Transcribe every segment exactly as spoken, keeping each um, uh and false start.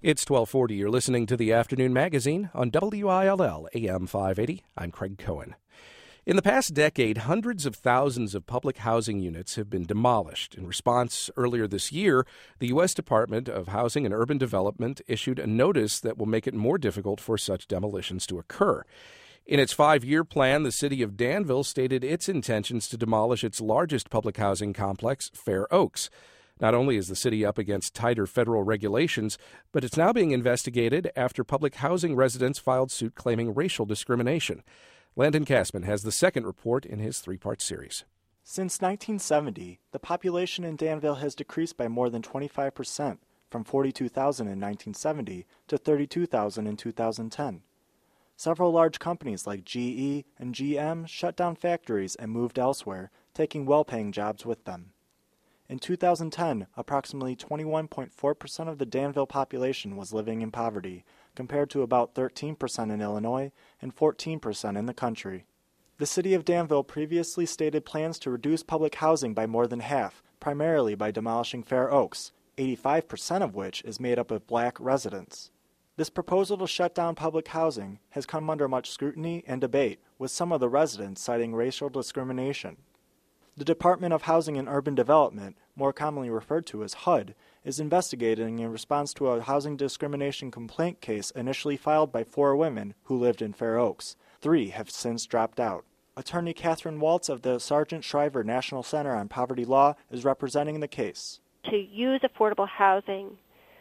It's twelve forty. You're listening to the Afternoon Magazine on W I L L A M five eighty. I'm Craig Cohen. In the past decade, hundreds of thousands of public housing units have been demolished. In response, earlier this year, the U S Department of Housing and Urban Development issued a notice that will make it more difficult for such demolitions to occur. In its five-year plan, the city of Danville stated its intentions to demolish its largest public housing complex, Fair Oaks. Not only is the city up against tighter federal regulations, but it's now being investigated after public housing residents filed suit claiming racial discrimination. Landon Kasman has the second report in his three-part series. Since nineteen seventy, the population in Danville has decreased by more than twenty-five percent, from forty-two thousand in nineteen seventy to thirty-two thousand in two thousand ten. Several large companies like G E and G M shut down factories and moved elsewhere, taking well-paying jobs with them. In two thousand ten, approximately twenty-one point four percent of the Danville population was living in poverty, compared to about thirteen percent in Illinois and fourteen percent in the country. The city of Danville previously stated plans to reduce public housing by more than half, primarily by demolishing Fair Oaks, eighty-five percent of which is made up of black residents. This proposal to shut down public housing has come under much scrutiny and debate, with some of the residents citing racial discrimination. The Department of Housing and Urban Development, more commonly referred to as H U D, is investigating in response to a housing discrimination complaint case initially filed by four women who lived in Fair Oaks. Three have since dropped out. Attorney Catherine Waltz of the Sargent Shriver National Center on Poverty Law is representing the case. To use affordable housing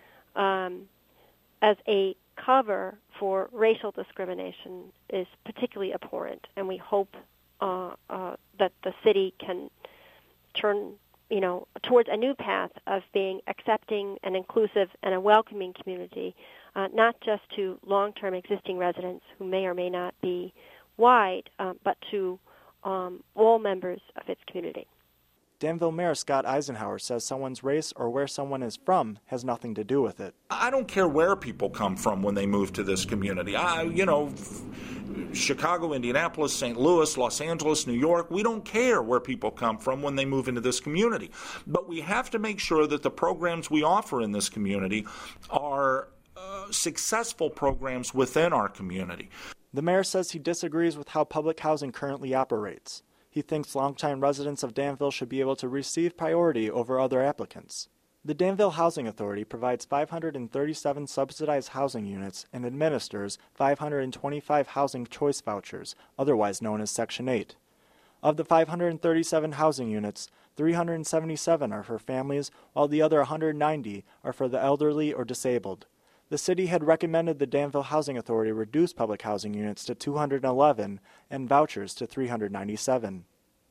um, as a cover for racial discrimination is particularly abhorrent, and we hope Uh, uh, that the city can turn, you know, towards a new path of being accepting and inclusive and a welcoming community, uh, not just to long-term existing residents who may or may not be white, uh, but to um, all members of its community. Danville Mayor Scott Eisenhower says someone's race or where someone is from has nothing to do with it. I don't care where people come from when they move to this community. I, you know, Chicago, Indianapolis, Saint Louis, Los Angeles, New York, we don't care where people come from when they move into this community. But we have to make sure that the programs we offer in this community are uh, successful programs within our community. The mayor says he disagrees with how public housing currently operates. He thinks longtime residents of Danville should be able to receive priority over other applicants. The Danville Housing Authority provides five hundred thirty-seven subsidized housing units and administers five hundred twenty-five housing choice vouchers, otherwise known as Section eight. Of the five hundred thirty-seven housing units, three hundred seventy-seven are for families, while the other one hundred ninety are for the elderly or disabled. The city had recommended the Danville Housing Authority reduce public housing units to two hundred eleven and vouchers to three hundred ninety-seven.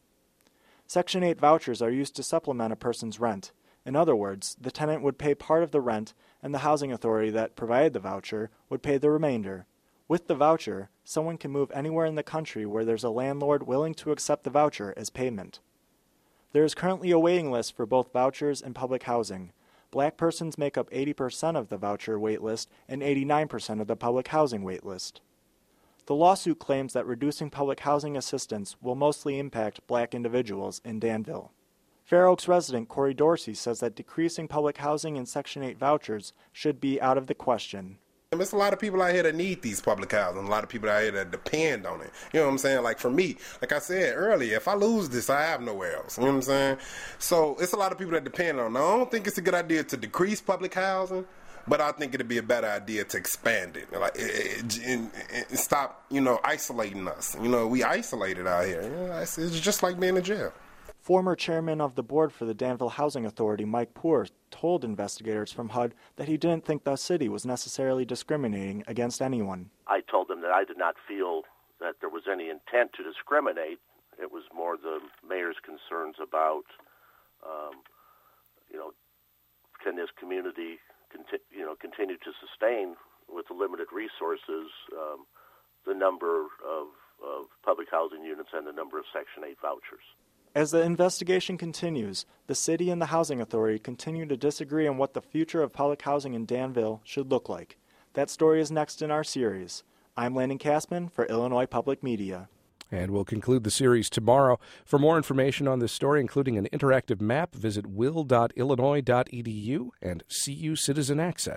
Section eight vouchers are used to supplement a person's rent. In other words, the tenant would pay part of the rent, and the housing authority that provided the voucher would pay the remainder. With the voucher, someone can move anywhere in the country where there's a landlord willing to accept the voucher as payment. There is currently a waiting list for both vouchers and public housing. Black persons make up eighty percent of the voucher waitlist and eighty-nine percent of the public housing waitlist. The lawsuit claims that reducing public housing assistance will mostly impact black individuals in Danville. Fair Oaks resident Corey Dorsey says that decreasing public housing and Section eight vouchers should be out of the question. There's a lot of people out here that need these public housing, a lot of people out here that depend on it. You know what I'm saying? Like for me, like I said earlier, if I lose this, I have nowhere else. You know what I'm saying? So it's a lot of people that depend on it. I don't think it's a good idea to decrease public housing, but I think it'd be a better idea to expand it, like it, it, and, and stop, you know, isolating us. You know, we isolated out here. You know, it's, it's just like being in jail. Former chairman of the board for the Danville Housing Authority, Mike Poore, told investigators from H U D that he didn't think the city was necessarily discriminating against anyone. I told them that I did not feel that there was any intent to discriminate. It was more the mayor's concerns about, um, you know, can this community conti- you know, continue to sustain with the limited resources um, the number of, of public housing units and the number of Section eight vouchers. As the investigation continues, the city and the Housing Authority continue to disagree on what the future of public housing in Danville should look like. That story is next in our series. I'm Landon Kasman for Illinois Public Media. And we'll conclude the series tomorrow. For more information on this story, including an interactive map, visit will dot illinois dot e d u and C U Citizen Access.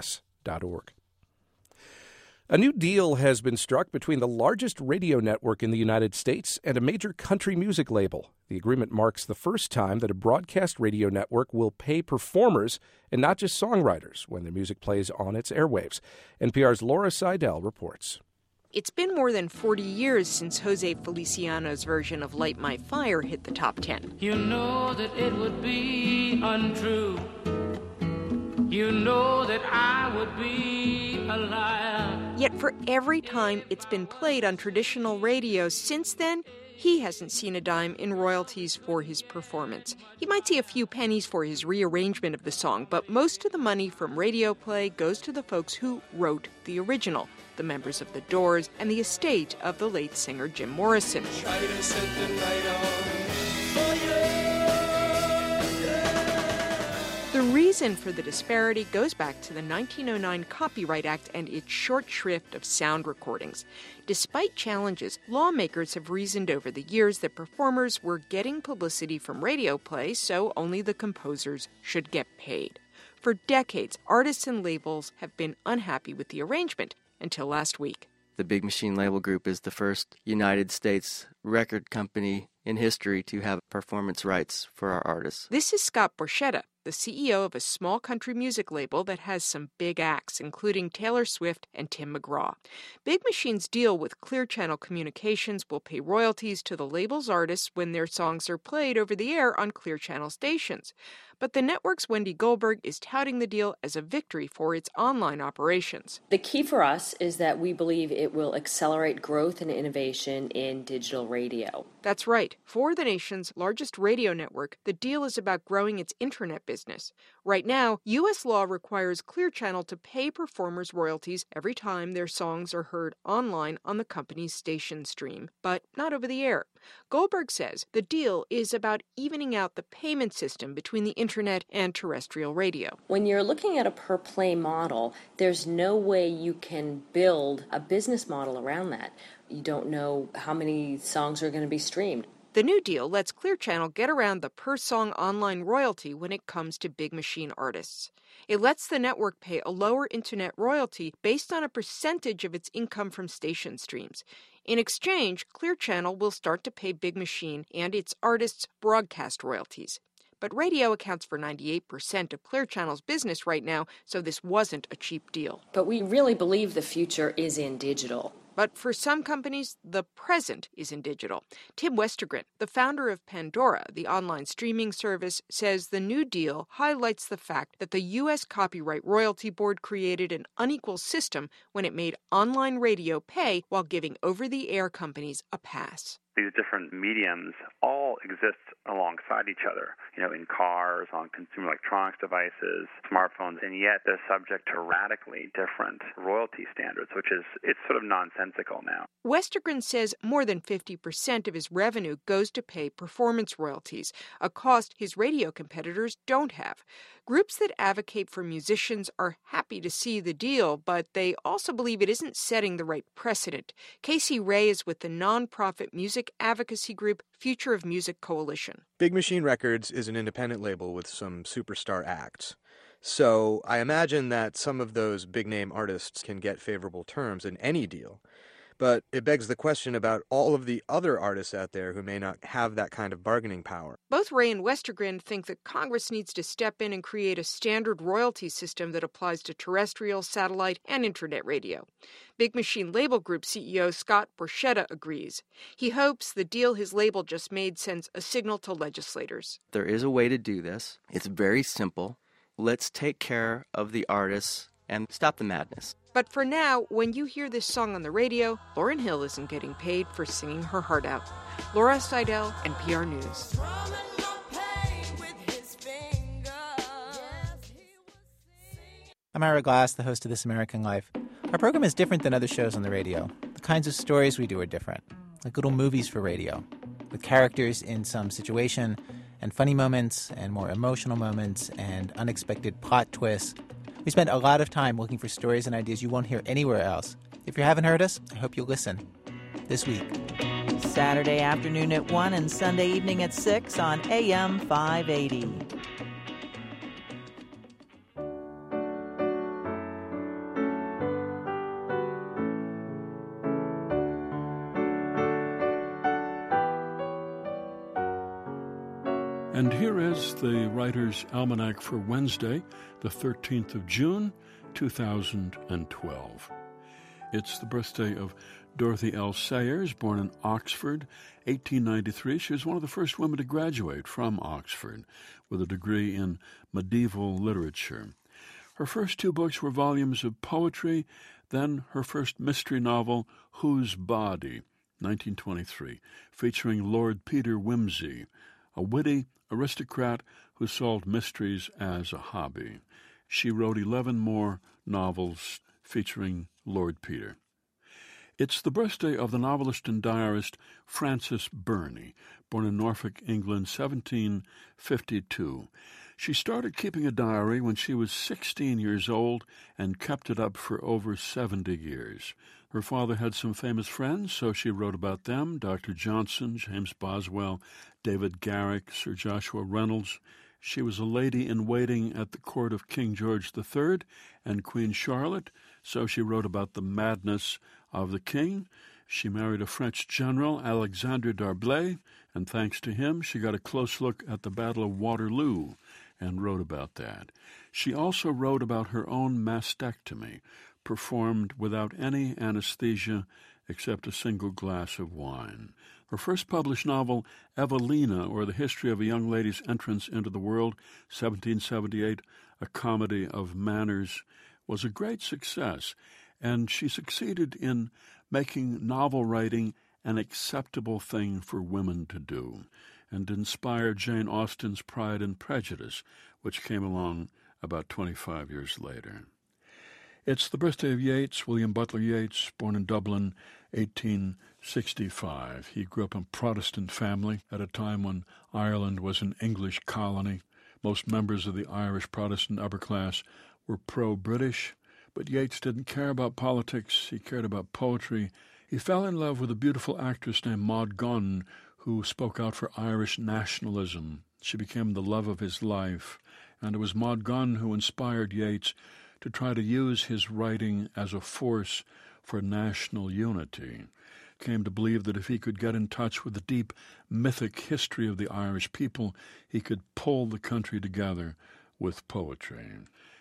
dot org. A new deal has been struck between the largest radio network in the United States and a major country music label. The agreement marks the first time that a broadcast radio network will pay performers and not just songwriters when their music plays on its airwaves. N P R's Laura Seidel reports. It's been more than forty years since Jose Feliciano's version of Light My Fire hit the top ten. You know that it would be untrue. You know that I would be a liar. Yet for every time it's been played on traditional radio since then, he hasn't seen a dime in royalties for his performance. He might see a few pennies for his rearrangement of the song, but most of the money from radio play goes to the folks who wrote the original, the members of The Doors and the estate of the late singer Jim Morrison. Try to set the night on for you. The reason for the disparity goes back to the nineteen oh nine Copyright Act and its short shrift of sound recordings. Despite challenges, lawmakers have reasoned over the years that performers were getting publicity from radio play, so only the composers should get paid. For decades, artists and labels have been unhappy with the arrangement until last week. The Big Machine Label Group is the first United States record company in history to have performance rights for our artists. This is Scott Borchetta, the C E O of a small country music label that has some big acts, including Taylor Swift and Tim McGraw. Big Machine's deal with Clear Channel Communications will pay royalties to the label's artists when their songs are played over the air on Clear Channel stations. But the network's Wendy Goldberg is touting the deal as a victory for its online operations. The key for us is that we believe it will accelerate growth and innovation in digital radio. That's right. For the nation's largest radio network, the deal is about growing its internet business. Right now, U S law requires Clear Channel to pay performers royalties every time their songs are heard online on the company's station stream, but not over the air. Goldberg says the deal is about evening out the payment system between the internet and terrestrial radio. When you're looking at a per-play model, there's no way you can build a business model around that. You don't know how many songs are going to be streamed. The new deal lets Clear Channel get around the per-song online royalty when it comes to Big Machine artists. It lets the network pay a lower internet royalty based on a percentage of its income from station streams. In exchange, Clear Channel will start to pay Big Machine and its artists broadcast royalties. But radio accounts for ninety-eight percent of Clear Channel's business right now, so this wasn't a cheap deal. But we really believe the future is in digital. But for some companies, the present is in digital. Tim Westergren, the founder of Pandora, the online streaming service, says the new deal highlights the fact that the U S Copyright Royalty Board created an unequal system when it made online radio pay while giving over-the-air companies a pass. These different mediums all exist alongside each other, you know, in cars, on consumer electronics devices, smartphones, and yet they're subject to radically different royalty standards, which is, it's sort of nonsensical now. Westergren says more than fifty percent of his revenue goes to pay performance royalties, a cost his radio competitors don't have. Groups that advocate for musicians are happy to see the deal, but they also believe it isn't setting the right precedent. Casey Ray is with the nonprofit music advocacy group Future of Music Coalition. Big Machine Records is an independent label with some superstar acts. So I imagine that some of those big-name artists can get favorable terms in any deal. But it begs the question about all of the other artists out there who may not have that kind of bargaining power. Both Ray and Westergren think that Congress needs to step in and create a standard royalty system that applies to terrestrial, satellite, and internet radio. Big Machine Label Group C E O Scott Borchetta agrees. He hopes the deal his label just made sends a signal to legislators. There is a way to do this. It's very simple. Let's take care of the artists and stop the madness. But for now, when you hear this song on the radio, Lauryn Hill isn't getting paid for singing her heart out. Laura Seidel, N P R News. I'm Ira Glass, the host of This American Life. Our program is different than other shows on the radio. The kinds of stories we do are different, like little movies for radio, with characters in some situation, and funny moments, and more emotional moments, and unexpected plot twists. We spend a lot of time looking for stories and ideas you won't hear anywhere else. If you haven't heard us, I hope you'll listen this week. Saturday afternoon at one and Sunday evening at six on A M five eighty. And here is the Writer's Almanac for Wednesday, the thirteenth of June, two thousand twelve. It's the birthday of Dorothy L. Sayers, born in Oxford, eighteen ninety-three. She was one of the first women to graduate from Oxford with a degree in medieval literature. Her first two books were volumes of poetry, then her first mystery novel, Whose Body, nineteen twenty-three, featuring Lord Peter Wimsey, a witty aristocrat who solved mysteries as a hobby. She wrote eleven more novels featuring Lord Peter. It's the birthday of the novelist and diarist Frances Burney, born in Norfolk, England, seventeen fifty-two. She started keeping a diary when she was sixteen years old and kept it up for over seventy years. Her father had some famous friends, so she wrote about them: Doctor Johnson, James Boswell, David Garrick, Sir Joshua Reynolds. She was a lady-in-waiting at the court of King George the Third and Queen Charlotte, so she wrote about the madness of the king. She married a French general, Alexandre d'Arblay, and thanks to him, she got a close look at the Battle of Waterloo and wrote about that. She also wrote about her own mastectomy, performed without any anesthesia except a single glass of wine. Her first published novel, Evelina, or The History of a Young Lady's Entrance into the World, seventeen seventy-eight, a comedy of manners, was a great success, and she succeeded in making novel writing an acceptable thing for women to do, and inspired Jane Austen's Pride and Prejudice, which came along about twenty-five years later. It's the birthday of Yeats, William Butler Yeats, born in Dublin, eighteen sixty-five. He grew up in a Protestant family at a time when Ireland was an English colony. Most members of the Irish Protestant upper class were pro-British, but Yeats didn't care about politics. He cared about poetry. He fell in love with a beautiful actress named Maud Gonne, who spoke out for Irish nationalism. She became the love of his life, and it was Maud Gonne who inspired Yeats to try to use his writing as a force for national unity. Came to believe that if he could get in touch with the deep mythic history of the Irish people, he could pull the country together with poetry.